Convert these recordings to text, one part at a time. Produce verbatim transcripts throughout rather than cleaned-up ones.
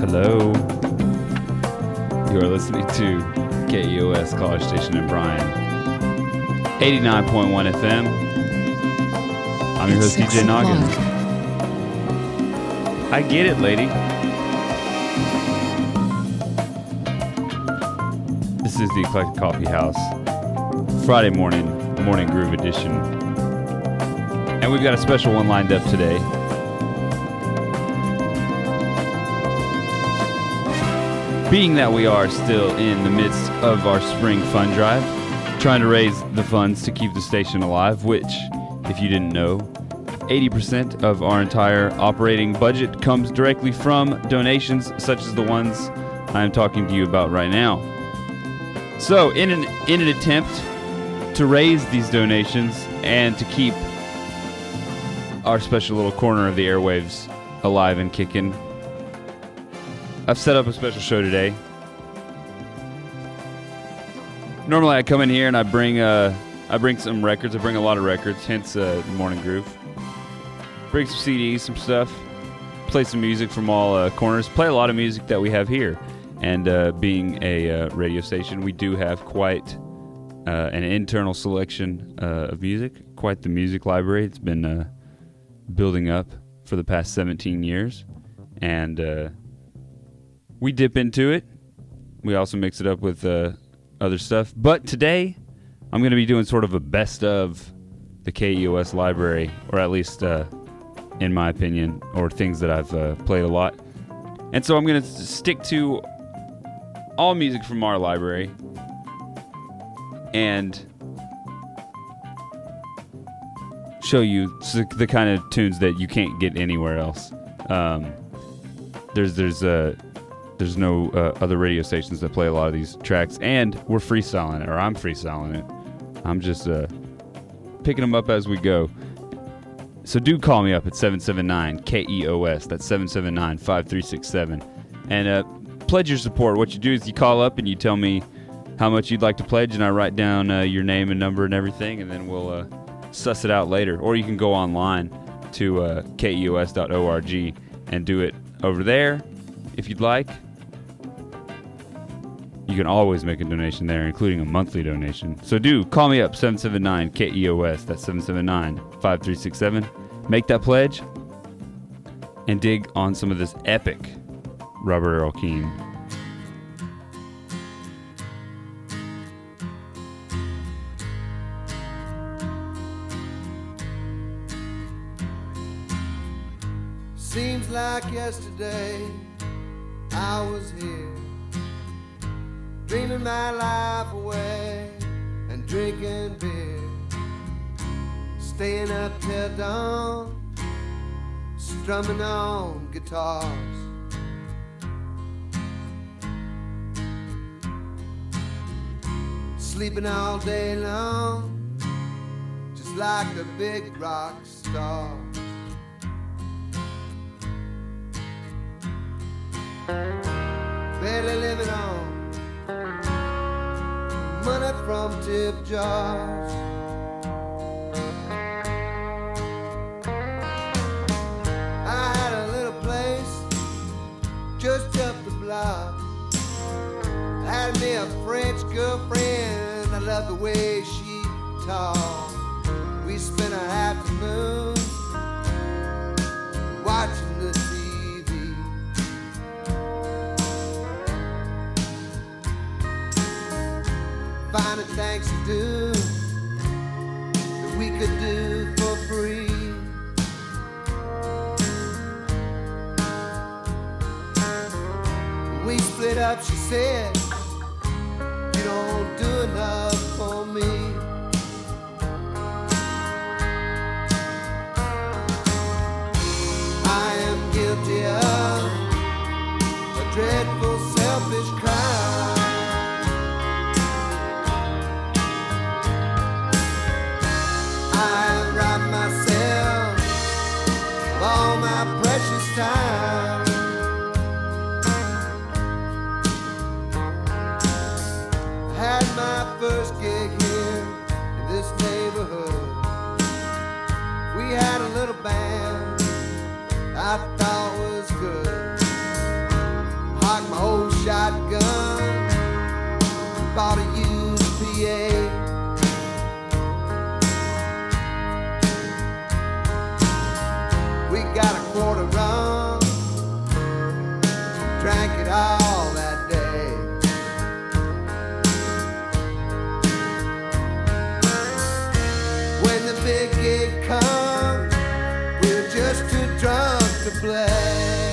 Hello. You are listening to K E O S College Station in Bryan, eighty-nine point one F M. I'm your host, D J Noggin. I get it, lady. This is the Eclectic Coffee House, Friday morning, Morning Groove edition. And we've got a special one lined up today. Being that we are still in the midst of our spring fund drive, trying to raise the funds to keep the station alive, which, if you didn't know, eighty percent of our entire operating budget comes directly from donations such as the ones I'm talking to you about right now. So, in an, in an attempt to raise these donations and to keep our special little corner of the airwaves alive and kicking, I've set up a special show today. Normally I come in here and I bring uh, I bring some records. I bring a lot of records, hence uh, Morning Groove. Bring some C Ds, some stuff. Play some music from all uh, corners. Play a lot of music that we have here. And uh, being a uh, radio station, we do have quite uh, an internal selection uh, of music. Quite the music library. It's been uh, building up for the past seventeen years. And uh, we dip into it. We also mix it up with uh, other stuff. But today, I'm going to be doing sort of a best of the K E O S library, or at least uh, in my opinion, or things that I've uh, played a lot. And so I'm going to stick to all music from our library and show you the kind of tunes that you can't get anywhere else. Um, there's there's uh, there's no uh, other radio stations that play a lot of these tracks, and we're freestyling it, or I'm freestyling it. I'm just uh, picking them up as we go. So do call me up at seven seven nine K E O S. That's seven seven nine, five three six seven. And uh, pledge your support. What you do is you call up and you tell me how much you'd like to pledge, and I write down uh, your name and number and everything, and then we'll uh, suss it out later. Or you can go online to uh, K E O S dot org and do it over there if you'd like. You can always make a donation there, including a monthly donation. So do call me up, seven seven nine K E O S. That's seven seven nine, five three six seven. Make that pledge and dig on some of this epic Robert Earl Keen. Seems like yesterday I was here, dreaming my life away and drinking beer, staying up till dawn, strumming on guitars. Sleeping all day long, just like the big rock stars. Barely living on money from tip jars. I had a little place just up the block. I had me a French girlfriend. I loved the way she talked. We spent our afternoon watching the T V. Finding things to do that we could do for free. When we split up, she said, "You don't do enough for me." I am guilty of a dreadful selfish crime. I robbed myself of all my precious time. Had my first gig here in this neighborhood. We had a little band I thought was good. got a quarter rum, drank it all that day. When the big gig comes, we're just too drunk to play.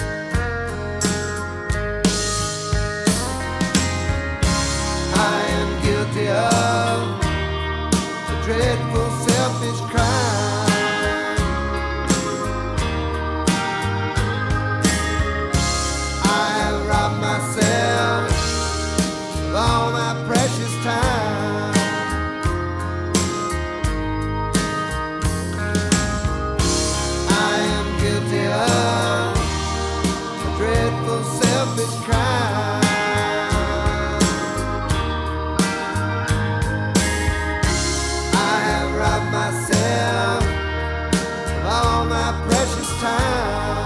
I am guilty of a dreadful selfish crime. I have robbed myself of all my precious time. I am guilty of a dreadful selfish crime. Myself of all my precious time.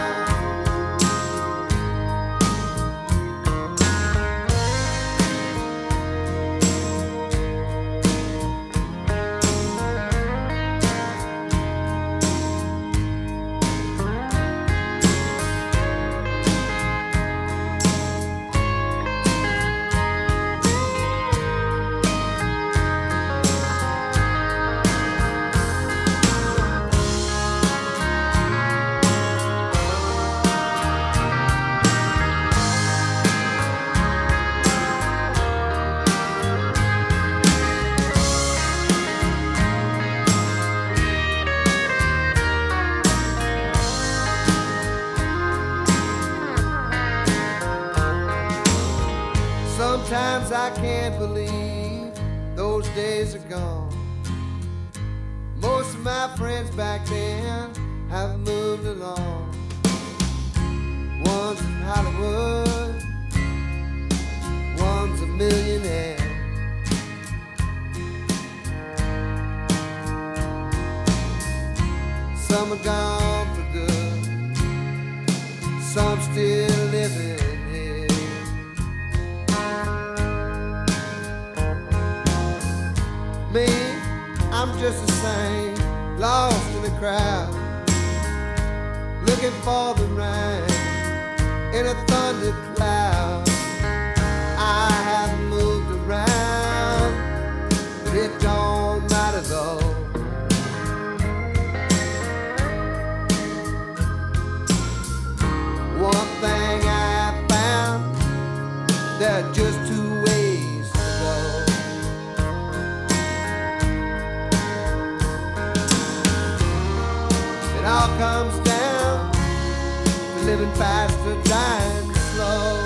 Sometimes I can't believe those days are gone. Most of my friends back then have moved along. One's in Hollywood, one's a millionaire. Some are gone for good, some still living. Me, I'm just the same, lost in the crowd, looking for the rain in a thundercloud. I have moved around, but it don't matter though. One thing I have found, there are just two ways to go. It all comes down to living fast or dying slow.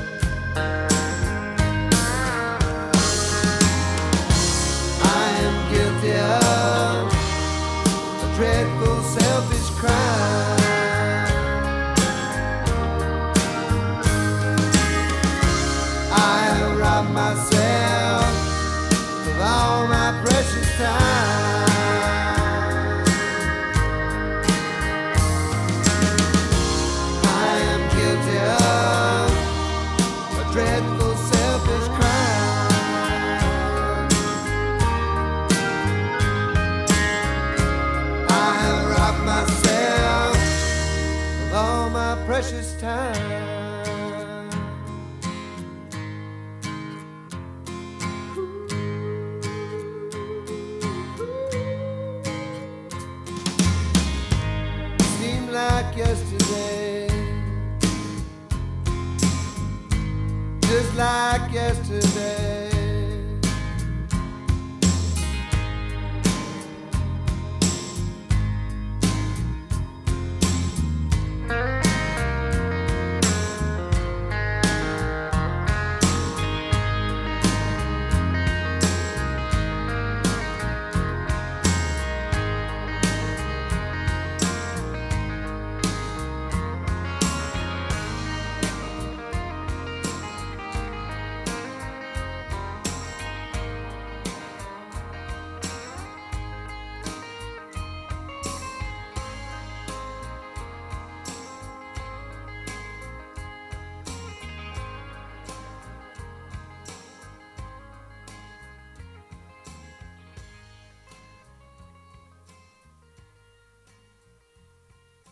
I am guilty of a dreadful selfish crime. I have robbed myself of all my precious time. Dreadful selfish crime. I have robbed myself of all my precious time. Seemed like yesterday, just like yesterday.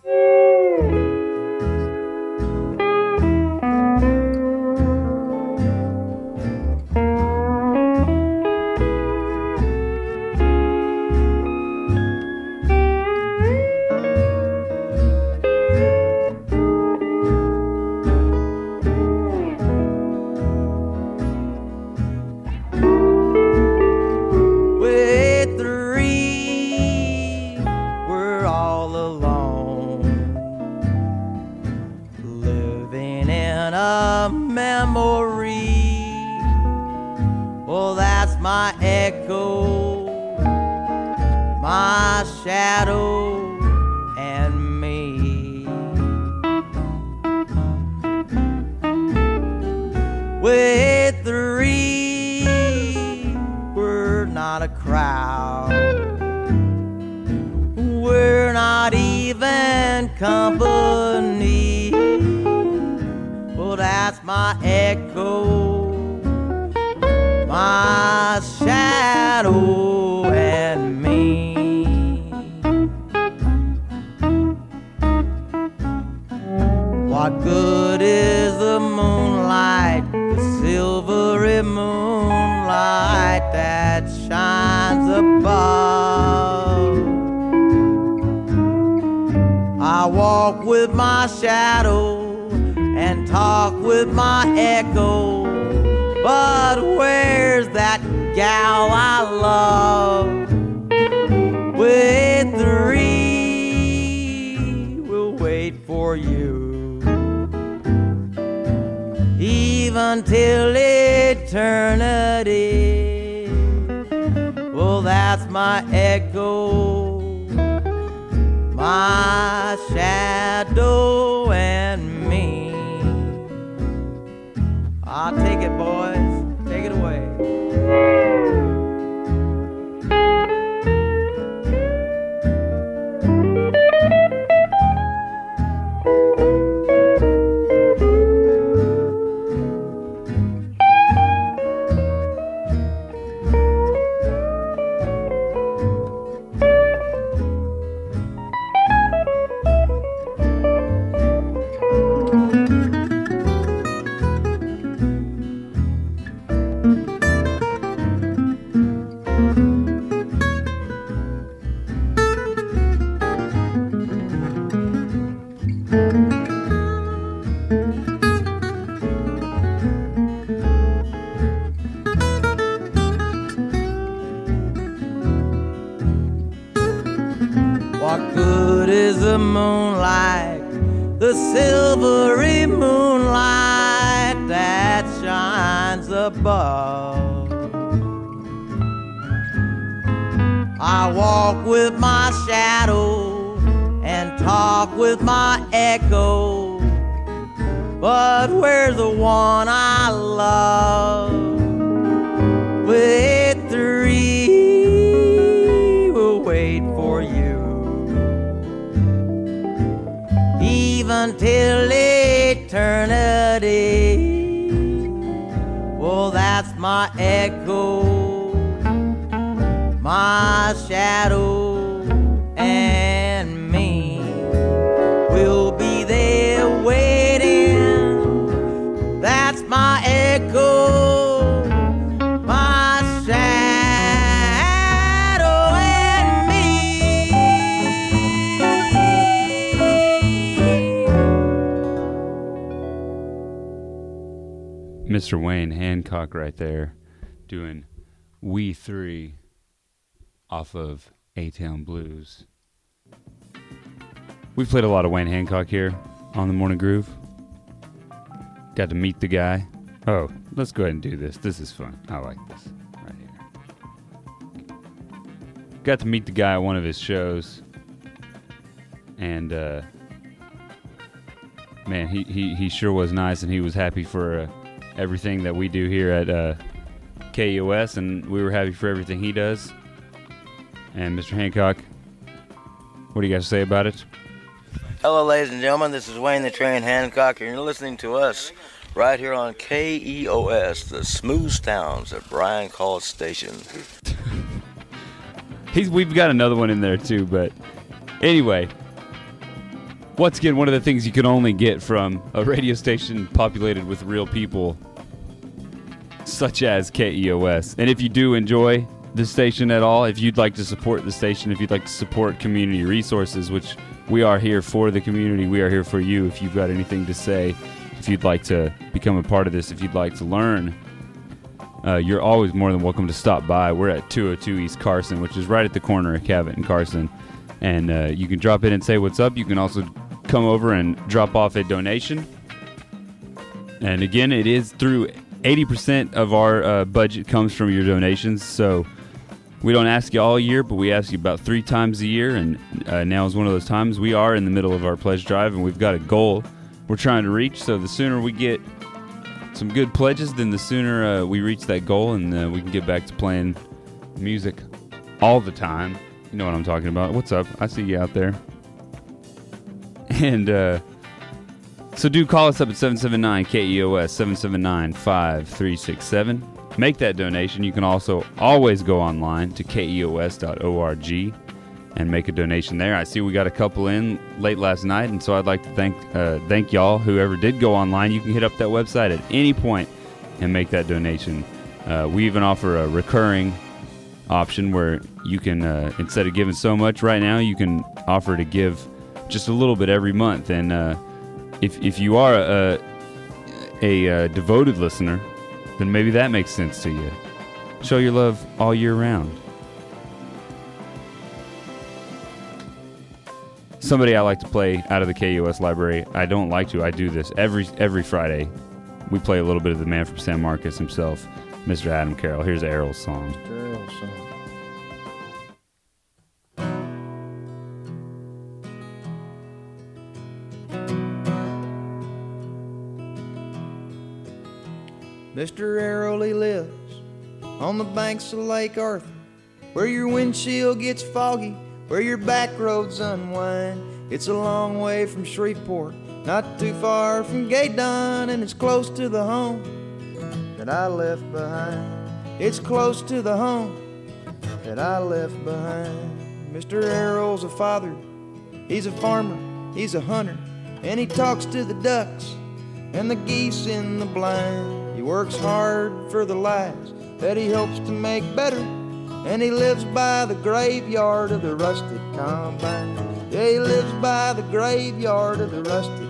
Mister Wayne Hancock right there doing We Three off of A-Town Blues. We've played a lot of Wayne Hancock here on the Morning Groove. Got to meet the guy. Oh, let's go ahead and do this. This is fun. I like this right here. Got to meet the guy at one of his shows. And, uh, man, he, he, he sure was nice, and he was happy for uh, everything that we do here at uh, K U S, and we were happy for everything he does. And Mister Hancock, what do you guys say about it? Hello, ladies and gentlemen. This is Wayne the Train Hancock, and you're listening to us right here on K E O S, the smooth sounds of Bryan College Station. He's, we've got another one in there too, but anyway, Once again, one of the things you can only get from a radio station populated with real people, such as K E O S. And if you do enjoy the station at all, if you'd like to support the station, if you'd like to support community resources, which we are here for the community, we are here for you. If you've got anything to say, if you'd like to become a part of this, if you'd like to learn, uh, you're always more than welcome to stop by. We're at two oh two East Carson, which is right at the corner of Cabot and Carson. And uh, you can drop in and say what's up. You can also come over and drop off a donation. And again, it is through eighty percent of our uh, budget comes from your donations. So we don't ask you all year, but we ask you about three times a year. And uh, now is one of those times. We are in the middle of our pledge drive, and we've got a goal we're trying to reach. So the sooner we get some good pledges, then the sooner uh, we reach that goal, and uh, we can get back to playing music all the time. You know what I'm talking about. What's up? I see you out there. And uh, so do call us up at seven seven nine K E O S, seven seven nine, five three six seven. Make that donation. You can also always go online to K E O S dot org and make a donation there. I see we got a couple in late last night, and so I'd like to thank uh, thank y'all, whoever did go online. You can hit up that website at any point and make that donation. Uh, we even offer a recurring option where you can, uh, instead of giving so much right now, you can offer to give just a little bit every month. And uh, if if you are a, a, a devoted listener, then maybe that makes sense to you. Show your love all year round. Somebody I like to play out of the K U S library. I don't like to. I do this every every Friday. We play a little bit of the man from San Marcos himself, Mister Adam Carroll. Here's Errol's song. Mister Errol's song. Mister Errol, he lives on the banks of Lake Arthur, where your windshield gets foggy, where your back roads unwind. It's a long way from Shreveport, not too far from Gaydon, and it's close to the home that I left behind. It's close to the home that I left behind. Mister Errol's a father, he's a farmer, he's a hunter, and he talks to the ducks and the geese in the blind. He works hard for the lives that he hopes to make better, and he lives by the graveyard of the rusted combine. Yeah, he lives by the graveyard of the rusted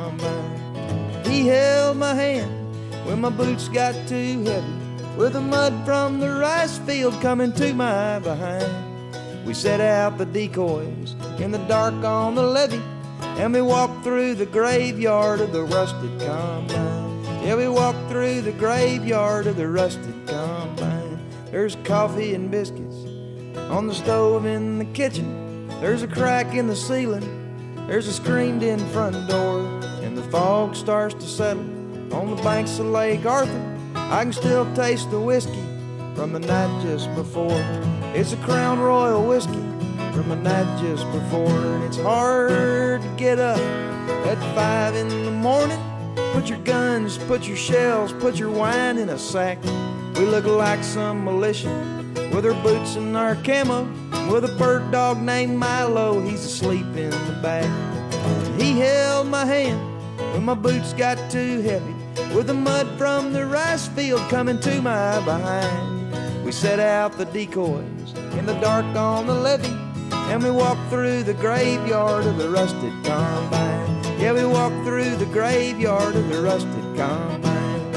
combine. He held my hand when my boots got too heavy, with the mud from the rice field coming to my behind. We set out the decoys in the dark on the levee, and we walked through the graveyard of the rusted combine. Yeah, we walked through the graveyard of the rusted combine. There's coffee and biscuits on the stove in the kitchen. There's a crack in the ceiling. There's a screened-in front door. And the fog starts to settle on the banks of Lake Arthur. I can still taste the whiskey from the night just before. It's a Crown Royal whiskey from the night just before. And it's hard to get up at five in the morning. Put your guns, put your shells, put your wine in a sack. We look like some militia with our boots and our camo, with a bird dog named Milo, he's asleep in the back. He held my hand when my boots got too heavy, with the mud from the rice field coming to my behind. We set out the decoys in the dark on the levee, and we walked through the graveyard of the rusted combine. Yeah, we walked through the graveyard of the rusted combine.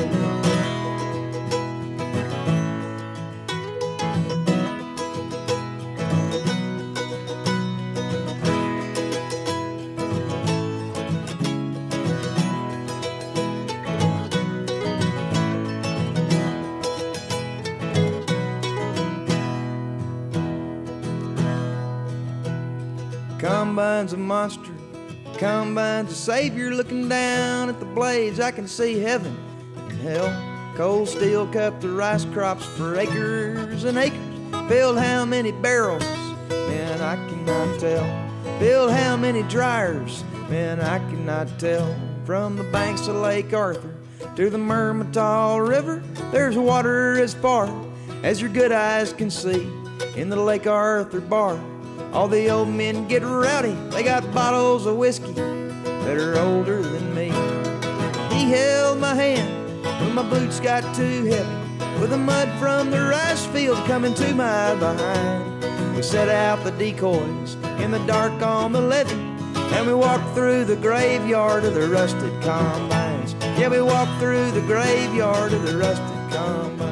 Combine's a monster, Combine's a savior. Looking down at the blades, I can see heaven and hell. Cold steel cut the rice crops for acres and acres. Filled how many barrels? Man, I cannot tell. Filled how many dryers? Man, I cannot tell. From the banks of Lake Arthur to the Mermitol River, there's water as far as your good eyes can see. In the Lake Arthur bar, All the old men get rowdy, they got bottles of whiskey that are older than me. He held my hand when my boots got too heavy, with the mud from the rice field coming to my behind. We set out the decoys in the dark on the levee, and we walked through the graveyard of the rusted combines. Yeah, we walked through the graveyard of the rusted combines.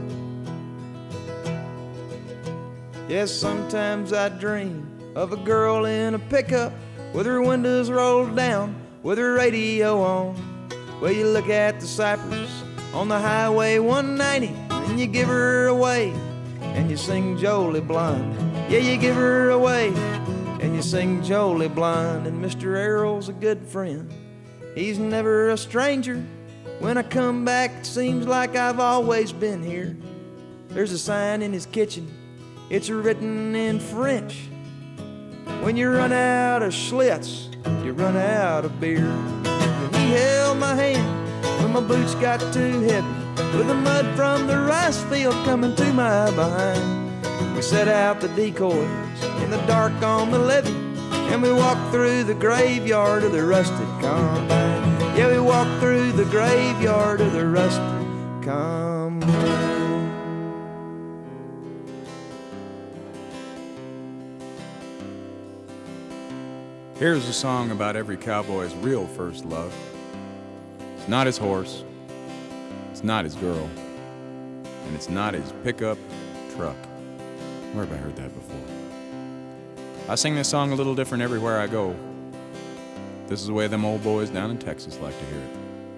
Yes, sometimes I dream of a girl in a pickup with her windows rolled down, with her radio on. Well, you look at the Cypress on the highway one ninety, and you give her away, and you sing Jolie Blonde. Yeah, you give her away, and you sing Jolie Blonde. And Mister Errol's a good friend, he's never a stranger. When I come back, it seems like I've always been here. There's a sign in his kitchen, it's written in French. When you run out of Schlitz, you run out of beer. And he held my hand when my boots got too heavy, with the mud from the rice field coming to my behind. We set out the decoys in the dark on the levee, and we walked through the graveyard of the rusted combine. Yeah, we walked through the graveyard of the rusted combine. Here's a song about every cowboy's real first love. It's not his horse, it's not his girl, and it's not his pickup truck. Where have I heard that before? I sing this song a little different everywhere I go. This is the way them old boys down in Texas like to hear it.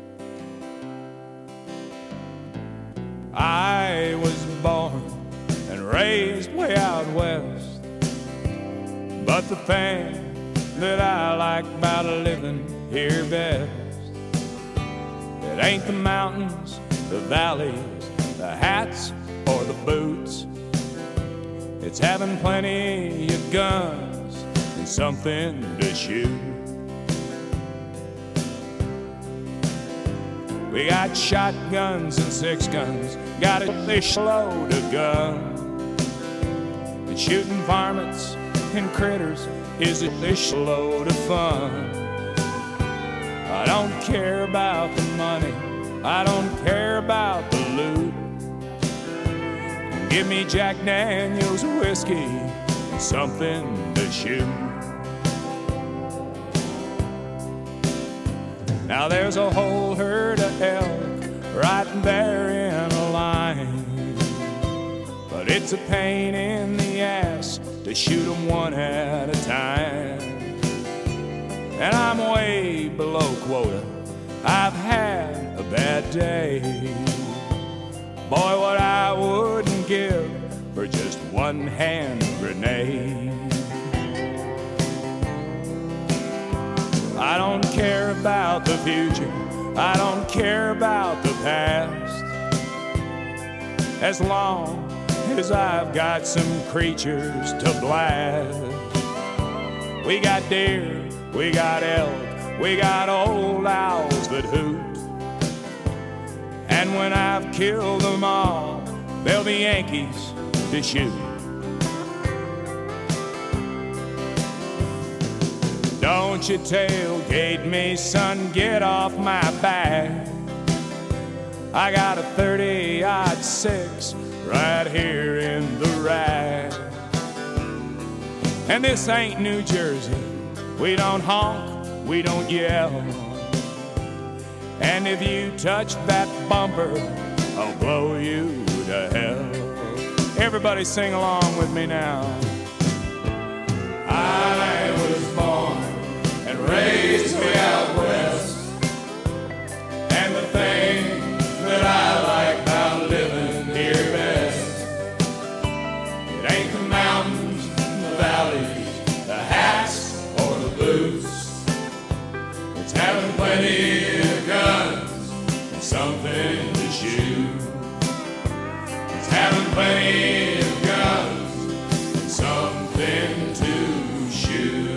I was born and raised way out west, but the thing that I like about living here best, it ain't the mountains, the valleys, the hats, or the boots. It's having plenty of guns and something to shoot. We got shotguns and six guns, got a fish load of guns. And shooting varmints and critters is a fish load of fun. I don't care about the money, I don't care about the loot. Give me Jack Daniels whiskey and something to shoot. Now there's a whole herd of elk right there in a line, but it's a pain in the ass to shoot them one at a time. And I'm way below quota, I've had a bad day. Boy, what I wouldn't give for just one hand grenade. I don't care about the future, I don't care about the past, as long as I've got some creatures to blast. We got deer, we got elk, we got old owls that hoot. And when I've killed them all, there'll be Yankees to shoot. Don't you tailgate me, son, get off my back. I got a thirty aught six right here in the rack. And this ain't New Jersey, we don't honk, we don't yell. And if you touch that bumper, I'll blow you to hell. Everybody sing along with me now. I was born and raised way out west, and the thing that I like about living here best, it ain't the mountains, the valleys, the hats, or the boots. It's having plenty of guns and something to shoot. It's having plenty of guns and something to shoot.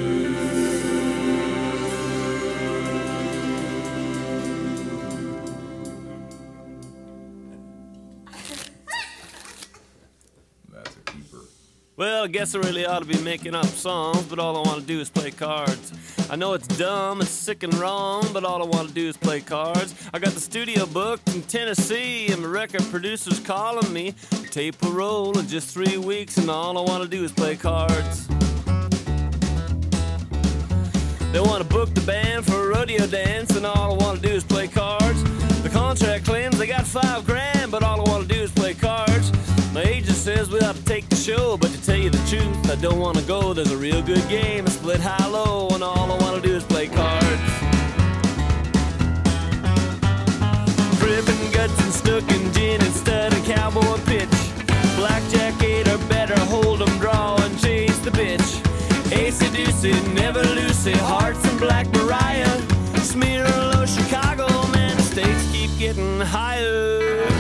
That's a keeper. Well, I guess I really ought to be making up songs, but all I want to do is play cards. I know it's dumb, it's sick and wrong, but all I want to do is play cards. I got the studio booked in Tennessee, and my record producer's calling me. The tape will roll in just three weeks, and all I want to do is play cards. They want to book the band for a rodeo dance, and all I want to do is play cards. The contract claims they got five grand, but all I want to do is play cards. My agent says we ought to take the show, but to tell you the truth, I don't want to go. There's a real good game, a split high-low, and all I want to do is play cards. Crib and guts and snook and gin and stud and cowboy pitch. Blackjack, eight or better, hold 'em, draw and chase the bitch. Ace-a-deuce, never loose, hearts and Black Mariah. Smear low Chicago, man, the stakes keep getting higher.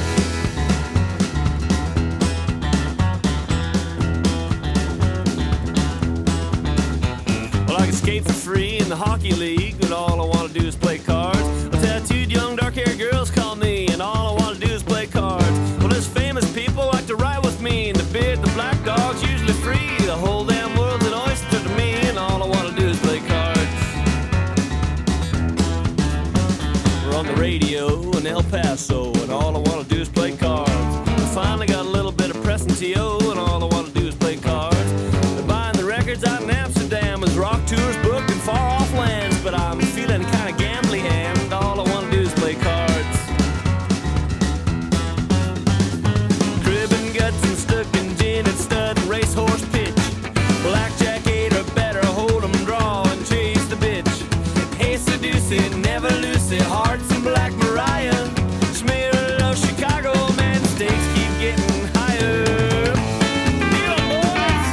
Well, I can skate for free in the hockey league, but all I want to do is play cards. Well, tattooed young dark-haired girls call me, and all I want to do is play cards. Well, there's famous people like to ride with me, and the beard, the black dog's usually free. The whole damn world's an oyster to me, and all I want to do is play cards. We're on the radio in El Paso, and all I want to do is play cards. I finally got a little bit of press and T O, and all I want to do is play cards. They're buying the records out in Amsterdam as rock tours booked in far-off lands, but I'm feeling kind of gambly and all I want to do is play cards. Crib and guts and stuck and gin and stud and racehorse pitch. Blackjack, eight or better, hold 'em, draw and chase the bitch. Hey, seduce it, never loose it, hearts and Black Mariah. Smear low Chicago, man, the stakes keep getting higher. Deal 'em, boys!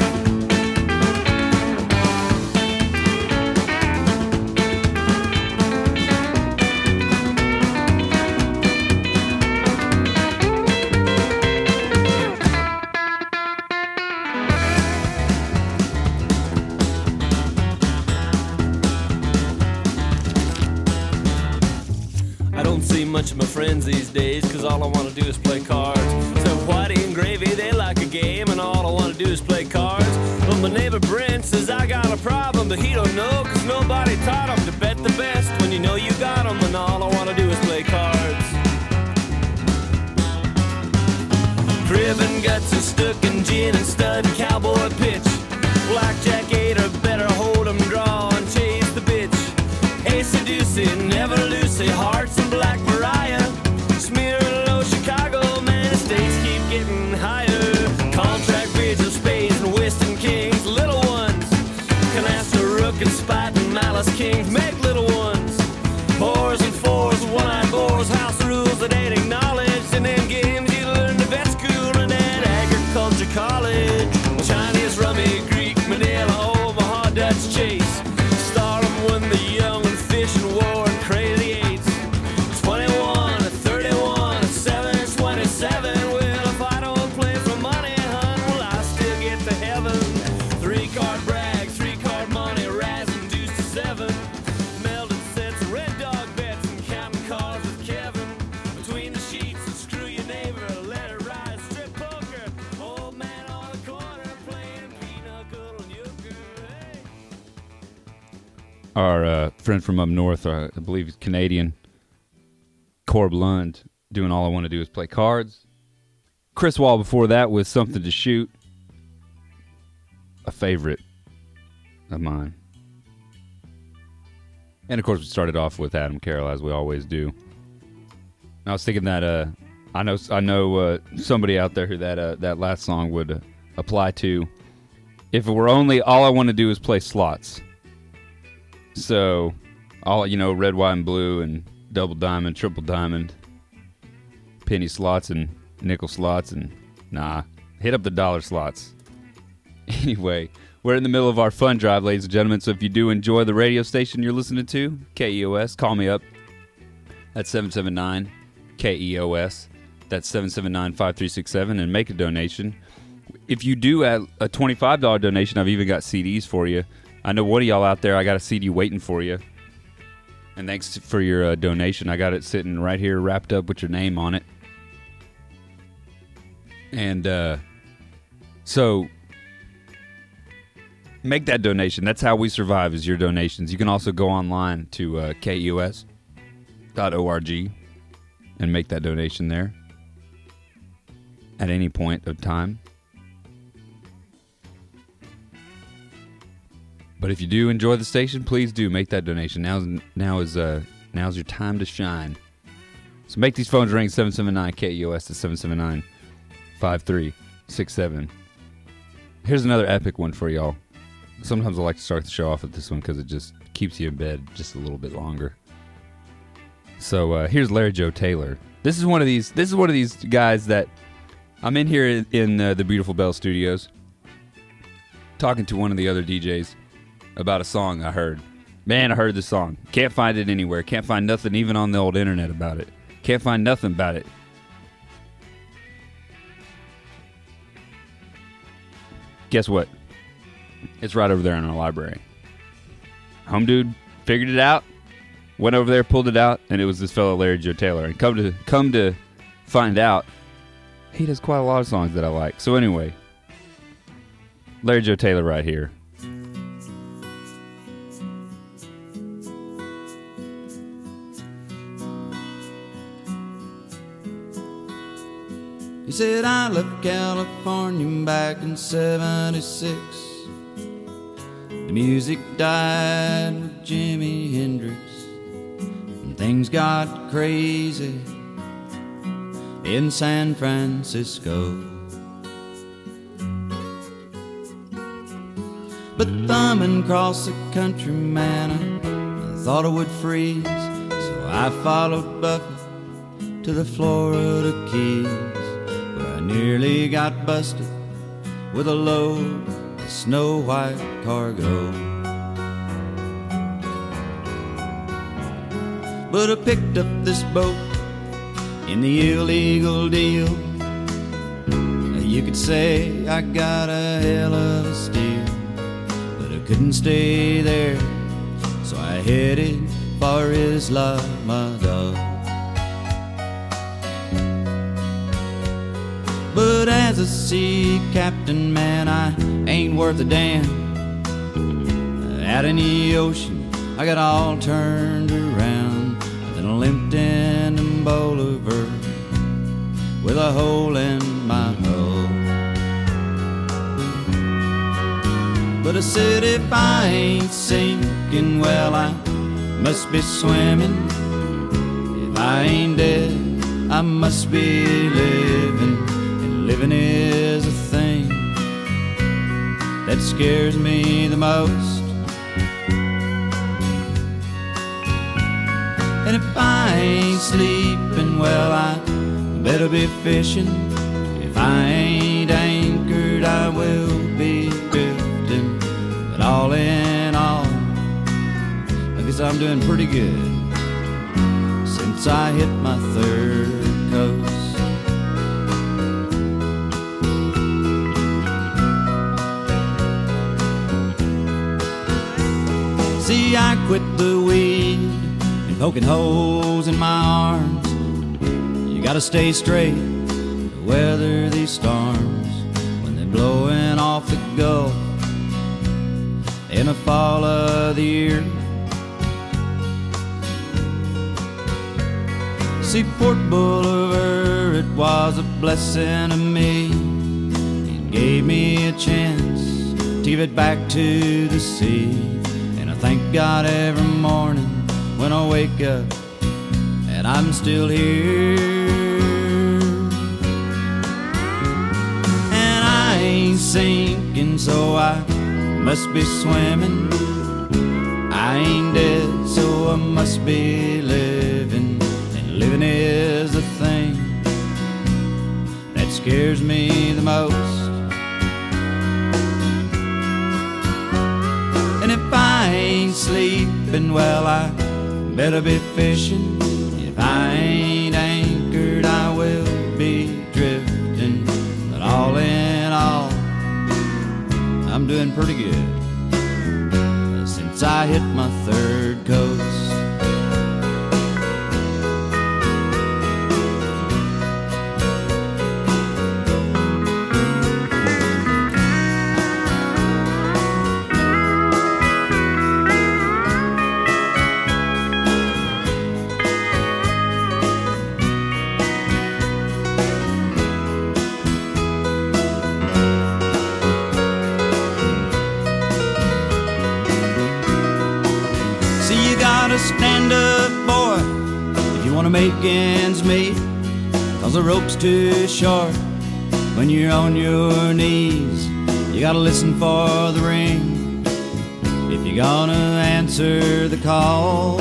I don't see much of my friends these days, cause all I want to do is play cards. So Whitey and Gravy, they like a game, and all I want to do is play cards. But my neighbor Brent says I got a problem, but he don't know, cause nobody taught him to bet the best when you know you got 'em, and all I want to do is play cards. Crib and guts and stuck and gin and stud and cowboy pitch. Blackjack, eight or better, hold 'em, draw and chase the bitch. Ace-a-deuce, never loose, hearts and Black Mariah. Smear low Chicago, man, the stakes keep getting higher. Contract bids of spades and Western Kings, little ones. Canasta, Rook and Spite and Malice Kings, make little ones. Fours and fours, one-eyed bores, house rules that ain't acknowledged. And then games you learn the vet school and at agriculture college. Chinese, rummy, Greek, Manila, Omaha, Dutch chase. Stardom when the young and fishing war and crazy eights. twenty-one, thirty-one, seven, twenty-seven. Well, if I don't play for money, hun, will I still get to heaven? Three card brag, three card money, rise and deuce to seven. Melded sets, red dog bets, and counting cards with Kevin. Between the sheets and screw your neighbor, let it ride, strip poker. Old man on the corner playing pinochle and euchre. Hey. Our uh, friend from up north, uh, I believe he's Canadian, Corb Lund, doing All I Want to Do Is Play Cards. Chris Wall before that with Something to Shoot, a favorite of mine. And of course we started off with Adam Carroll, as we always do. And I was thinking that uh, I know I know uh, somebody out there who that uh, that last song would uh, apply to. If it were only All I Want to Do Is Play Slots. So, all you know, red, white, and blue, and double diamond, triple diamond, penny slots, and nickel slots, and nah, hit up the dollar slots. Anyway, we're in the middle of our fun drive, ladies and gentlemen. So if you do enjoy the radio station you're listening to, K E O S, call me up at seven seven nine K E O S. That's seven seven nine, five three six seven, and make a donation. If you do add a twenty-five dollars donation, I've even got C Ds for you. I know one of y'all out there, I got a C D waiting for you. And thanks for your uh, donation. I got it sitting right here wrapped up with your name on it. And uh, so Make that donation. That's how we survive, is your donations. You can also go online to uh, K E O S dot org and make that donation there at any point of time. But if you do enjoy the station, please do make that donation. Now, now is uh, now's your time to shine. So make these phones ring. Seven seven nine K E O S to seven seven nine five three six seven. Here's another epic one for y'all. Sometimes I like to start the show off with this one because it just keeps you in bed just a little bit longer. So uh, here's Larry Joe Taylor. This is one of these. This is one of these guys that I'm in here in, in uh, the Beautiful Bell Studios, talking to one of the other D Js about a song I heard. Man, I heard this song. Can't find it anywhere. Can't find nothing even on the old internet about it. Can't find nothing about it. Guess what? It's right over there in our library. Home dude figured it out, went over there, pulled it out, and it was this fellow Larry Joe Taylor. And come to come to find out, he does quite a lot of songs that I like. So anyway, Larry Joe Taylor right here. He said, I left California back in seventy-six. The music died with Jimi Hendrix, and things got crazy in San Francisco. But thumbing across the country, man, I, I thought I would freeze. So I followed Buffett to the Florida Keys, where I nearly got busted with a load of snow white cargo. But I picked up this boat in the illegal deal. You could say I got a hell of a steal, but I couldn't stay there, so I headed for Islamabad. But as a sea captain, man, I ain't worth a damn. Out in the ocean, I got all turned around, then I limped into Bolivar with a hole in my hull. But I said, if I ain't sinking, well, I must be swimming. If I ain't dead, I must be living. Living is a thing that scares me the most. And if I ain't sleeping, well, I better be fishing. If I ain't anchored, I will be drifting. But all in all, I guess I'm doing pretty good since I hit my third coast. See, I quit the weed and poking holes in my arms. You gotta stay straight to weather these storms when they're blowing off the Gulf in the fall of the year. See, Port Bolivar, it was a blessing to me. It gave me a chance to give it back to the sea. Thank God every morning when I wake up and I'm still here. And I ain't sinking, so I must be swimming. I ain't dead, so I must be living. And living is the thing that scares me the most. And if I ain't sleeping, well, I better be fishing. If I ain't anchored, I will be drifting. But all in all, I'm doing pretty good since I hit my third coast. stand up, boy, if you want to make ends meet, 'cause the rope's too short when you're on your knees. You gotta listen for the ring if you're gonna answer the call.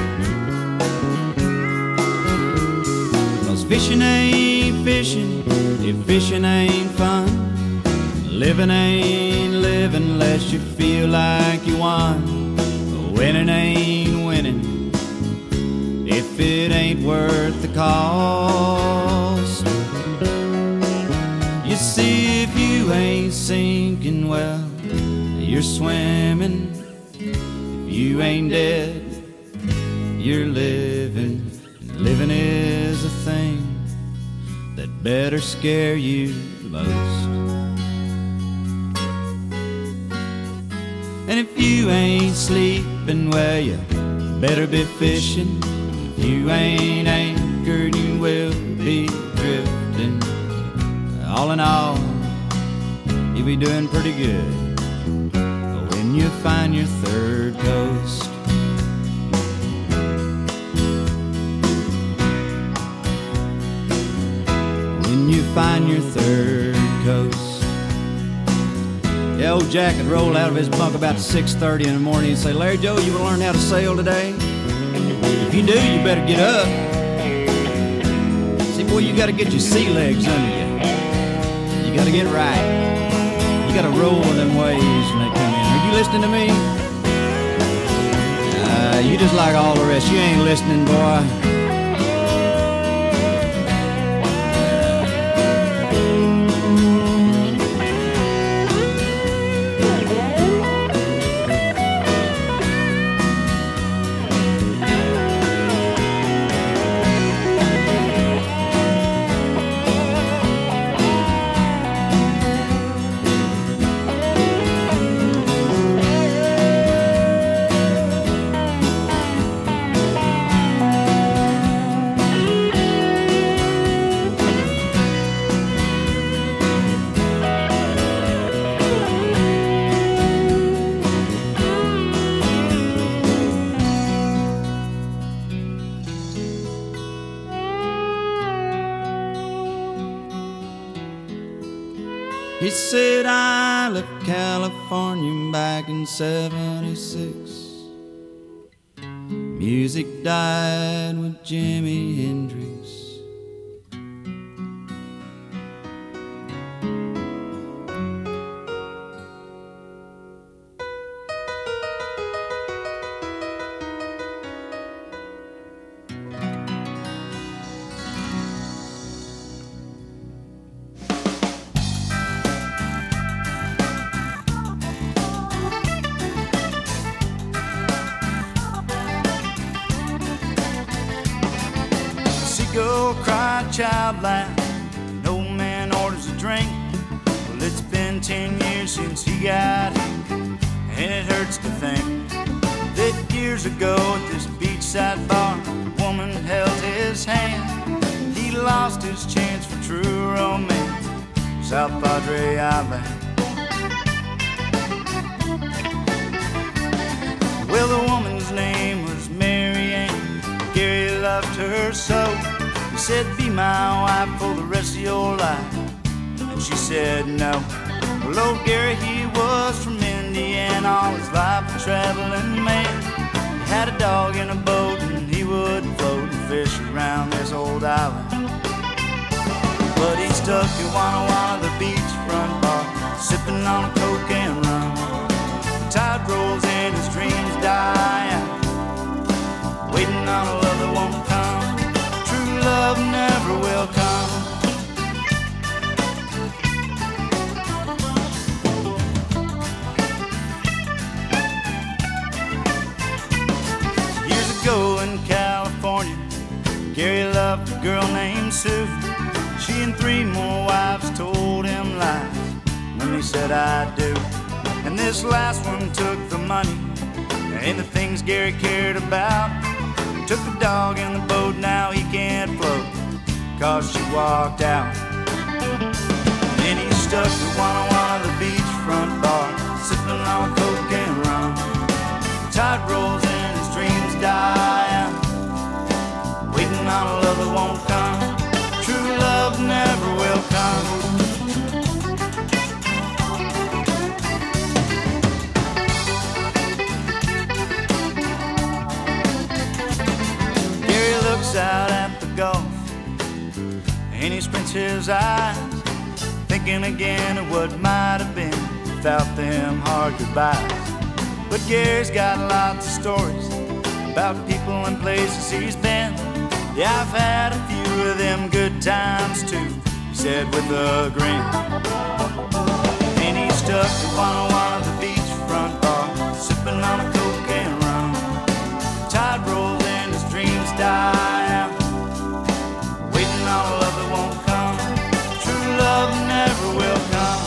'Cause fishing ain't fishing if fishing ain't fun. Living ain't living unless you feel like you won. Winning ain't winning if it ain't worth the cost. You see, if you ain't sinking, well, you're swimming. If you ain't dead, you're living. And living is a thing that better scare you the most. And if you ain't sleeping, well, you better be fishing. If you ain't anchored, you will be drifting. All in all, you'll be doing pretty good when you find your third coast. When you find your third coast. Yeah, old Jack would roll out of his bunk about six thirty in the morning and say, "Larry Joe, you want to learn how to sail today? If you do, you better get up. See, boy, you got to get your sea legs under you. You got to get right. You got to roll them waves when they come in. Are you listening to me? Uh, you just like all the rest. You ain't listening, boy." He said, "I left California back in seventy-six. Music died with Jimi Hendrix. Go cry child line, no man orders a drink. Well, it's been ten years since he got here, and it hurts to think that years ago at this beachside bar, a woman held his hand. He lost his chance for true romance, South Padre Island. Well, the woman's name was Mary Ann. Gary loved her so. He said, "Be my wife for the rest of your life." And she said no. Well, old Gary, he was from Indiana, all his life a traveling man. He had a dog in a boat and he would float and fish around this old island. But he stuck at Wana Wana, the beachfront bar, sipping on a Coke and rum. The tide rolls in, his dreams die out, waiting on a love that won't come. Love never will come. Years ago in California, Gary loved a girl named Sue. She and three more wives told him lies when he said I do. And this last one took the money and the things Gary cared about. Took the dog in the boat, now he can't float, 'cause she walked out. And then he stuck to Wana Wana, the beachfront bar, sipping on Coke and rum. The tide rolls in, his dreams die and he squints his eyes, thinking again of what might have been without them hard goodbyes. But Gary's got lots of stories about people and places he's been. Yeah, I've had a few of them good times too, he said with a grin. And he's stuck at one oh one, the beachfront bar, sipping on a Coke and rum. Tide rolls in, his dreams die out, waiting on a love that won't come. True love never will come.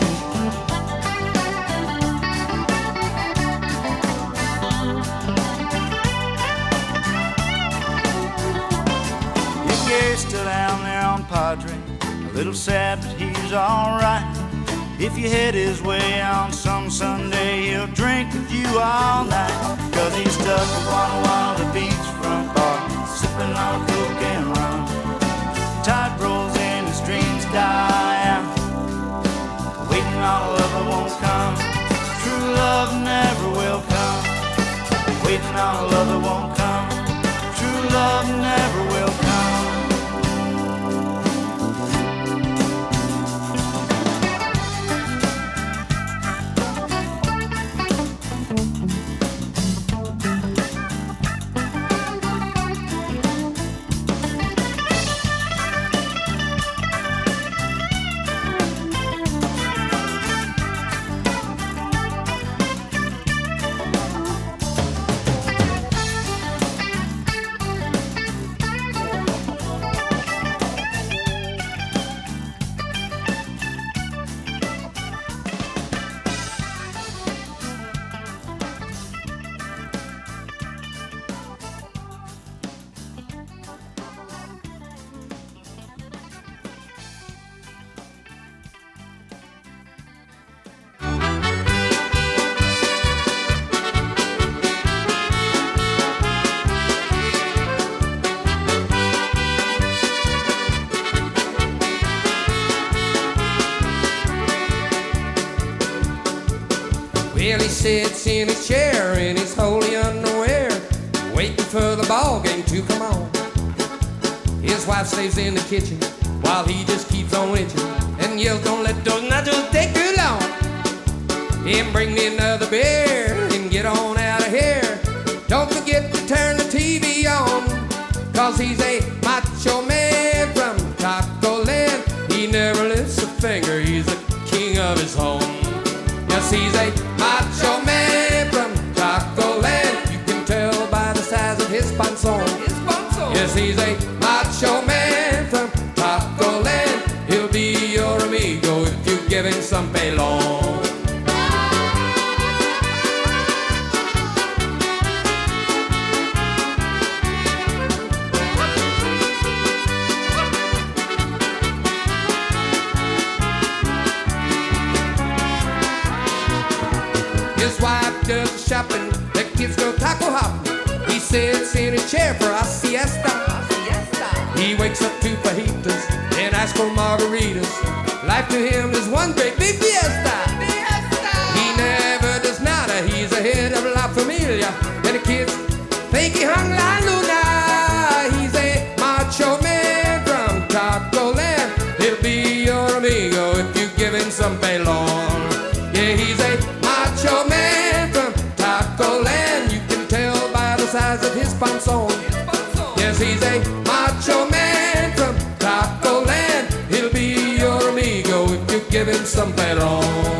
Yeah, Gary's still down there on Padre, a little sad but he's alright. If you head his way on some Sunday, he'll drink with you all night. Cause he's stuck at one oh one, the beachfront bar, sipping on a Coke and rum. Tide rolls in, his dreams die out, waiting on a love that won't come. True love never will come, waiting on a love that won't come. True love never will come. Well, he sits in his chair in his holy underwear, waiting for the ball game to come on. His wife stays in the kitchen while he just keeps on itching and yells, "Don't let those nachos take too long." And bring me another beer and get on out of here. Don't forget to turn the T V on, cause he's a macho man from Taco Land. He never lifts a finger, he's the king of his home. Yes, he's a macho man from Taco Land. You can tell by the size of his panzon. Yes, he's a macho man from Taco Land. He'll be your amigo if you give him some pelon. His wife does the shopping, the kids go taco hopping. He sits in his chair for a siesta. He wakes up to fajitas and asks for margaritas. Life to him is one great big fiesta. He never does nada, he's the head of La Familia. And the kids think he hung La Luna. He's a macho man from Taco Land. He'll be your amigo if you give him some pelon. Yeah, he's a macho man from Taco Land. You can tell by the size of his panzon. Yes, he's a macho man from Taco Land. He'll be your amigo if you give him some pelon.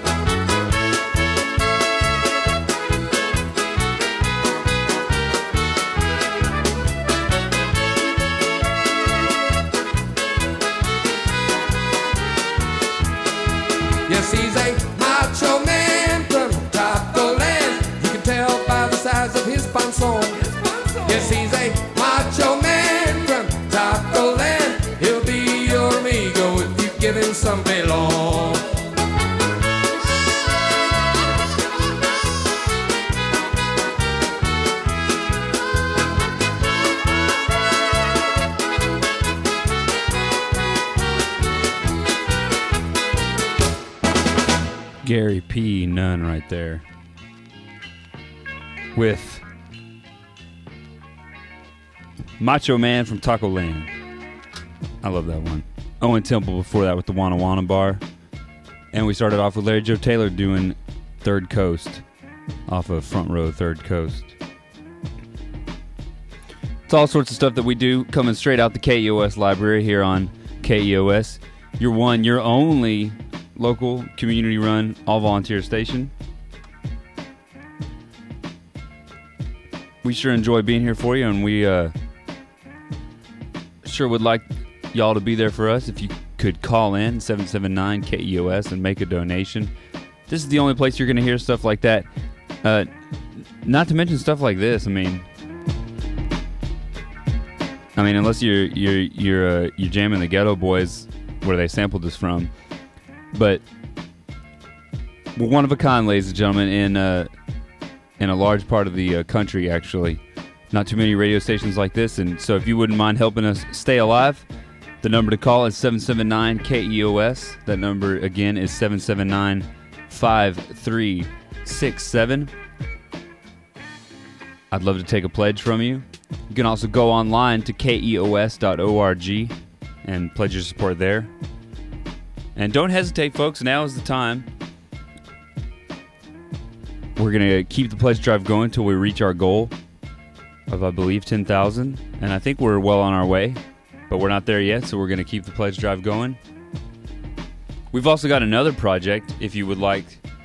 Yes, he's a macho man from Taco Land. You can tell by the size of his panzon. Yes, he's a macho man from Taco Land. He'll be your amigo if you give him some pelon. Gary P. Nunn right there with Macho Man from Taco Land. I love that one. Owen Temple before that with the Wana Wana Bar. And we started off with Larry Joe Taylor doing Third Coast off of Front Row Third Coast. It's all sorts of stuff that we do coming straight out the K E O S library here on K E O S. Your one, your only local community-run all-volunteer station. We sure enjoy being here for you, and we uh, sure would like y'all to be there for us. If you could call in seven seven nine K E O S and make a donation. This is the only place you're going to hear stuff like that. Uh, not to mention stuff like this. I mean, I mean, unless you're you're you're uh, you're jamming the Ghetto Boys, where they sampled this from. But we're one of a kind, ladies and gentlemen, in uh, in a large part of the uh, country. Actually, not too many radio stations like this, and so if you wouldn't mind helping us stay alive, the number to call is seven seven nine K E O S. That number again is seven seven nine, five three six seven. I'd love to take a pledge from you. You can also go online to K E O S dot org and pledge your support there. And don't hesitate, folks. Now is the time. We're going to keep the pledge drive going until we reach our goal of, I believe, ten thousand. And I think we're well on our way, but we're not there yet, so we're going to keep the pledge drive going. We've also got another project, if you would like.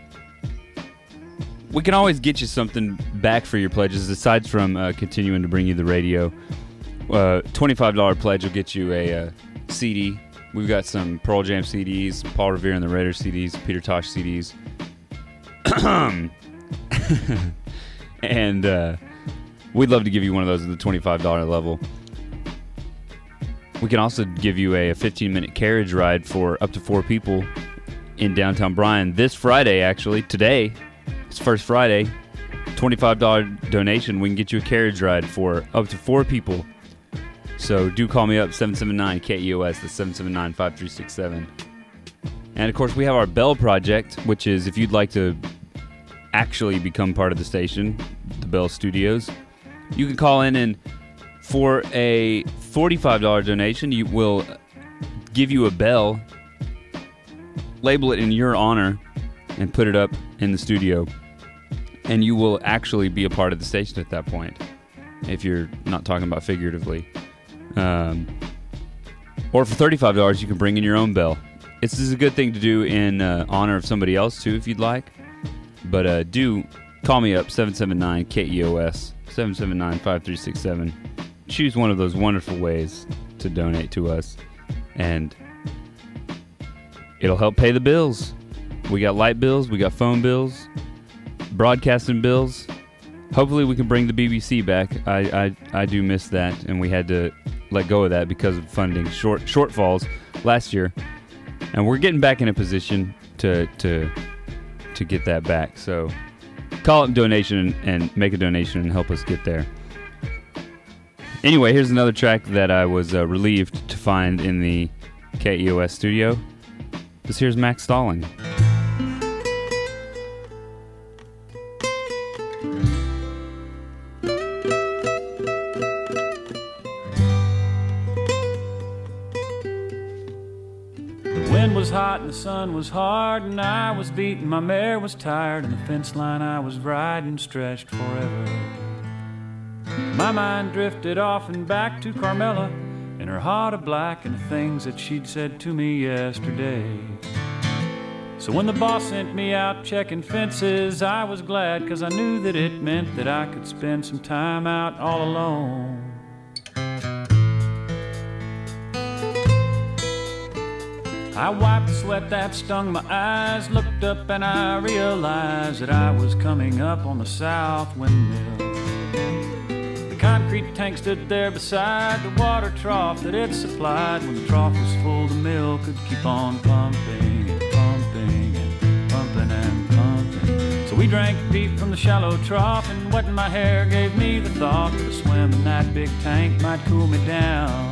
We can always get you something back for your pledges, aside from uh, continuing to bring you the radio. Uh, twenty-five dollars pledge will get you a uh, C D. We've got some Pearl Jam C Ds, Paul Revere and the Raiders C Ds, Peter Tosh C Ds. And uh, we'd love to give you one of those at the twenty-five dollars level. We can also give you a fifteen-minute carriage ride for up to four people in downtown Bryan this Friday, actually. Today, it's First Friday. twenty-five dollars donation. We can get you a carriage ride for up to four people. So do call me up, seven seven nine K E O S. That's seven seven nine, five three six seven. And, of course, we have our Bell Project, which is if you'd like to actually become part of the station, the Bell Studios, you can call in, and for a forty-five dollars donation, you will give you a bell, label it in your honor, and put it up in the studio. And you will actually be a part of the station at that point, if you're not talking about figuratively. Um, or for thirty-five dollars, you can bring in your own bell. This is a good thing to do in uh, honor of somebody else, too, if you'd like. But uh, do call me up, seven seven nine K E O S, seven seven nine, five three six seven. Choose one of those wonderful ways to donate to us, and it'll help pay the bills. We got light bills, we got phone bills, broadcasting bills. Hopefully we can bring the B B C back. I, I, I do miss that, and we had to let go of that because of funding short shortfalls last year. And we're getting back in a position to to to get that back. So call up donation and make a donation and help us get there. Anyway, here's another track that I was uh, relieved to find in the K E O S studio. This here's Max Stalling. Was hot and the sun was hard and I was beaten, my mare was tired and the fence line I was riding stretched forever. My mind drifted off and back to Carmela and her heart of black and the things that she'd said to me yesterday. So when the boss sent me out checking fences, I was glad because I knew that it meant that I could spend some time out all alone. I wiped the sweat that stung my eyes, looked up and I realized that I was coming up on the south windmill. The concrete tank stood there beside the water trough that it supplied. When the trough was full, the mill could keep on pumping and pumping and pumping and pumping. So we drank deep from the shallow trough, and wetting my hair gave me the thought that a swim in that big tank might cool me down.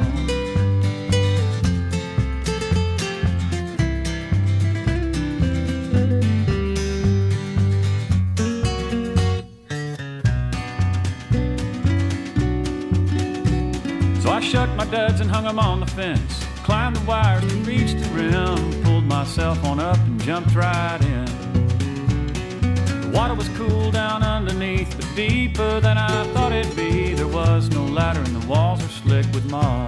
So I shucked my duds and hung them on the fence. climbed the wires to reach the rim, pulled myself on up and jumped right in. The water was cool down underneath, but deeper than I thought it'd be. There was no ladder and the walls were slick with moss.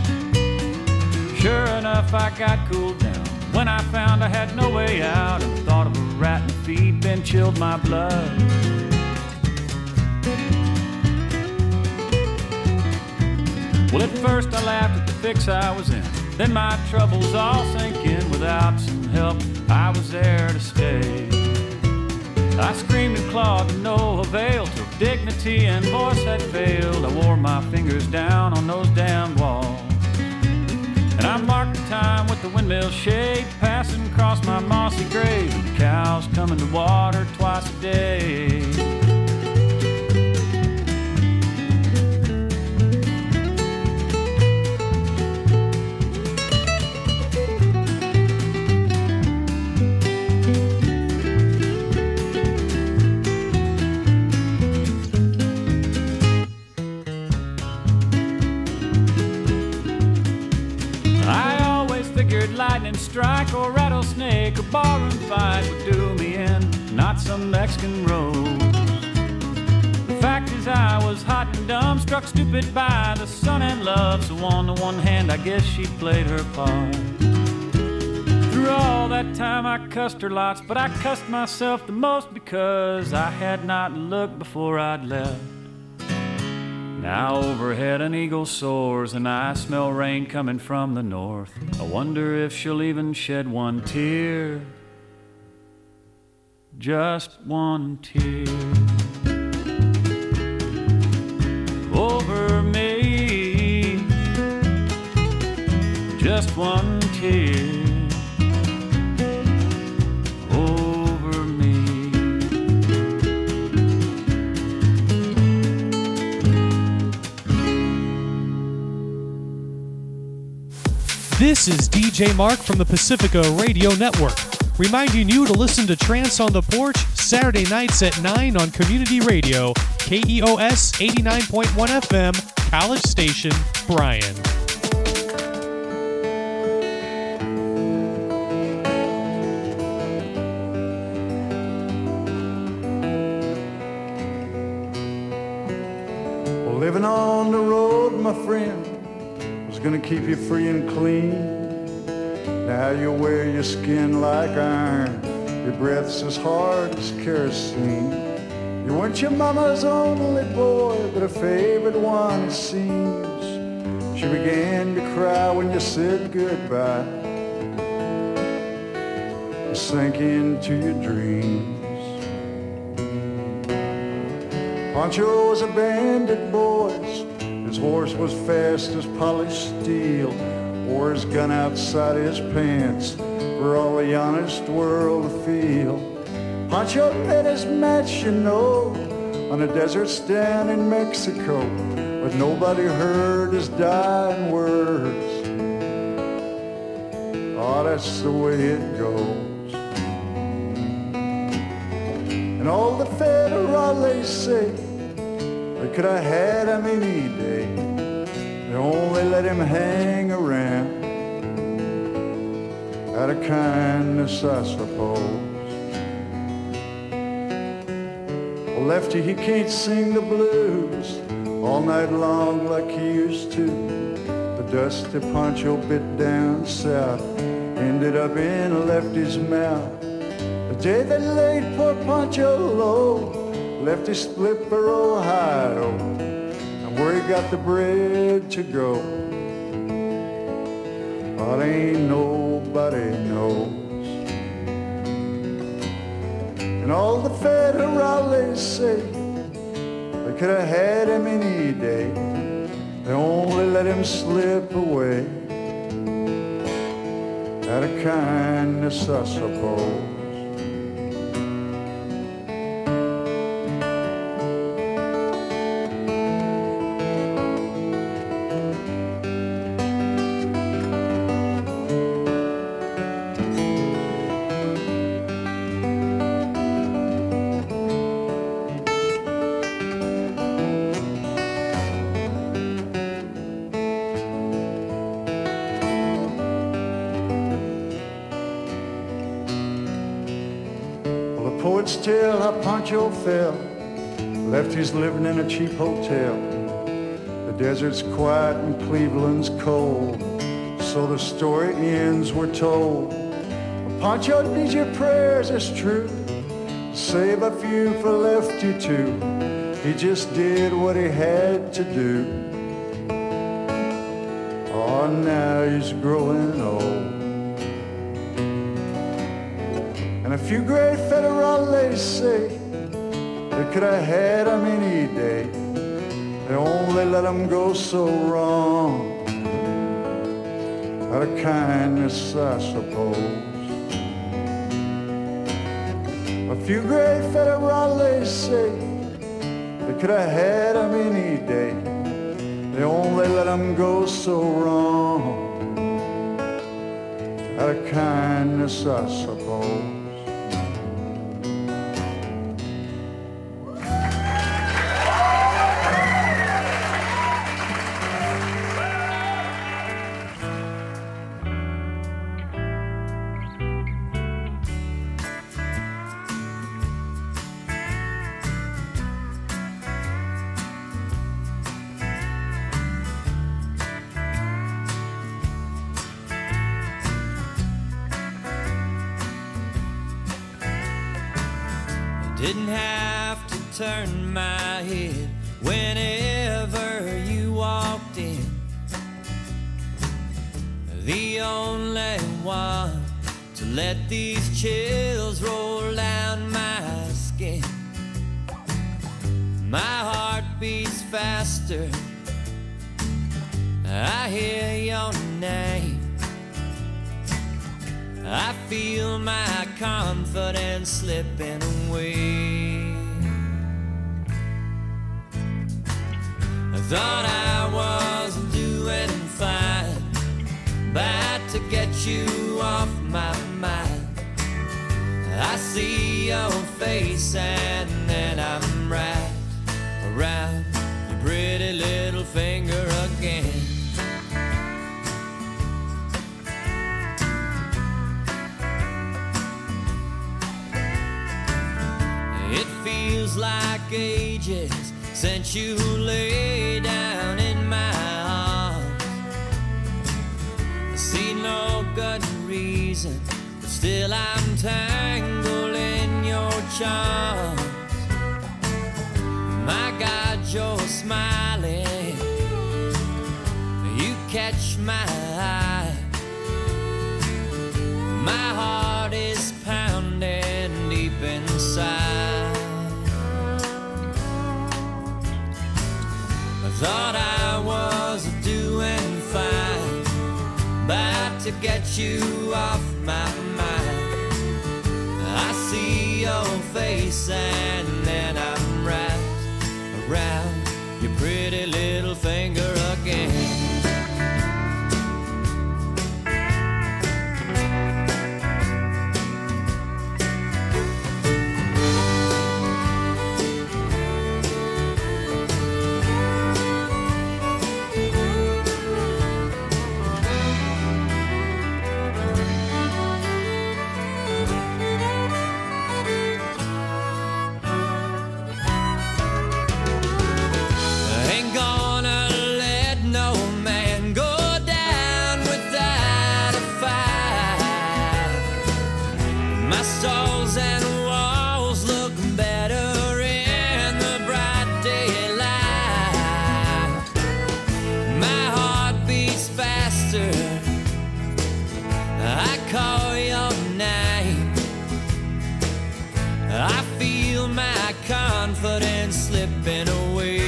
Sure enough, I got cooled down when I found I had no way out, and the thought of a rat in the feet then chilled my blood. Well, at first I laughed at the fix I was in, then my troubles all sank in. Without some help, I was there to stay. I screamed and clawed to no avail, till dignity and voice had failed. I wore my fingers down on those damn walls, and I marked the time with the windmill shade passing across my mossy grave, and the cows coming to water twice a day. Lightning strike or rattlesnake or barroom fight would do me in, not some Mexican rose. The fact is I was hot and dumb, struck stupid by the sun and love. So on the one hand, I guess she played her part. Through all that time I cussed her lots, but I cussed myself the most because I had not looked before I'd left. Now overhead an eagle soars, and I smell rain coming from the north. I wonder if she'll even shed one tear, just one tear, over me, just one tear. This is D J Mark from the Pacifica Radio Network, reminding you to listen to Trance on the Porch Saturday nights at nine on Community Radio, K E O S eighty-nine point one F M, College Station, Bryan. Well, living on the road, my friend, gonna keep you free and clean. Now you wear your skin like iron, your breath's as hard as kerosene. You weren't your mama's only boy, but her favorite one, it seems. She began to cry when you said goodbye. You sank into your dreams. Pancho was a bandit, boys. His horse was fast as polished steel, wore his gun outside his pants for all the honest world to feel. Pancho met his match, you know, on the deserts down in Mexico, but nobody heard his dying words. Oh, that's the way it goes. And all the federales say they could have had him any day. They only let him hang around out of kindness, I suppose. Well, Lefty, he can't sing the blues all night long like he used to. The dusty Pancho bit down south ended up in Lefty's mouth. The day they laid poor Pancho low, Lefty split for Ohio, and where he got the bread to go, but ain't nobody knows. And all the federales say they could have had him any day. They only let him slip away out of kindness, I suppose. poets tell how Pancho fell, left his living in a cheap hotel. The desert's quiet and Cleveland's cold, so the story ends, we're told. Pancho needs your prayers, it's true. Save a few for Lefty too. He just did what he had to do. Oh, now he's growing old. And a few great federales say they could have had him any day. They only let him go so wrong, out of kindness, I suppose. A few great federales say they could have had him any day. They only let him go so wrong, out of kindness, I suppose. Didn't have to turn my head whenever you walked in. The only one to let these chills roll down my skin. My heart beats faster, I hear your name. I feel my confidence slipping away. I thought I was doing fine, but to get you off my mind, I see your face and then I'm right around your pretty little finger again. It feels like ages since you lay down in my arms. I see no good reason, but still I'm tangled in your charms. My God, you're smiling, you catch my eye. My heart is pounding deep inside. I thought I was doing fine, but to get you off my mind, I see your face and then I'm right around your pretty little finger again. Confidence slipping away.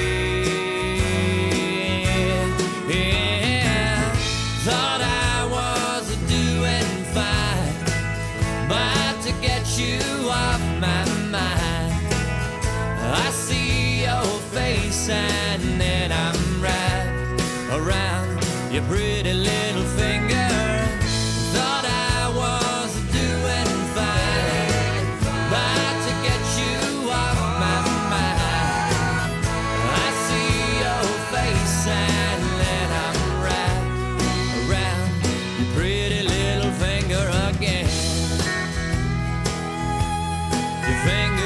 Yeah. Thought I was doing fine, but to get you off my mind, I see your face and then I'm right around your pretty little finger. Thought I was doing fine, but to get you off my mind, I see your face and then I'm right around your pretty little finger again. Your finger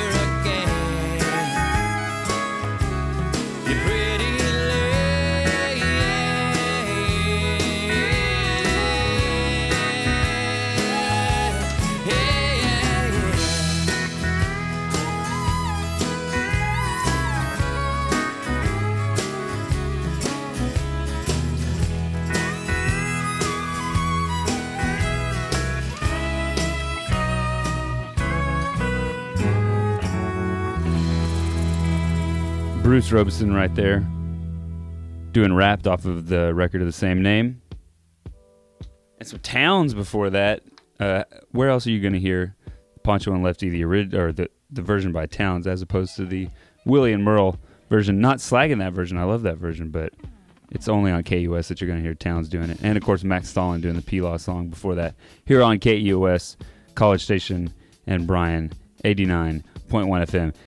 Bruce Robeson right there, doing Wrapped off of the record of the same name. And some Towns before that. Uh, where else are you going to hear Poncho and Lefty, the orig- or the, the version by Towns, as opposed to the Willie and Merle version? Not slagging that version. I love that version, but it's only on K U S that you're going to hear Towns doing it. And, of course, Max Stalin doing the P-Law song before that. Here on K E O S, College Station, and Bryan, eighty-nine point one F M.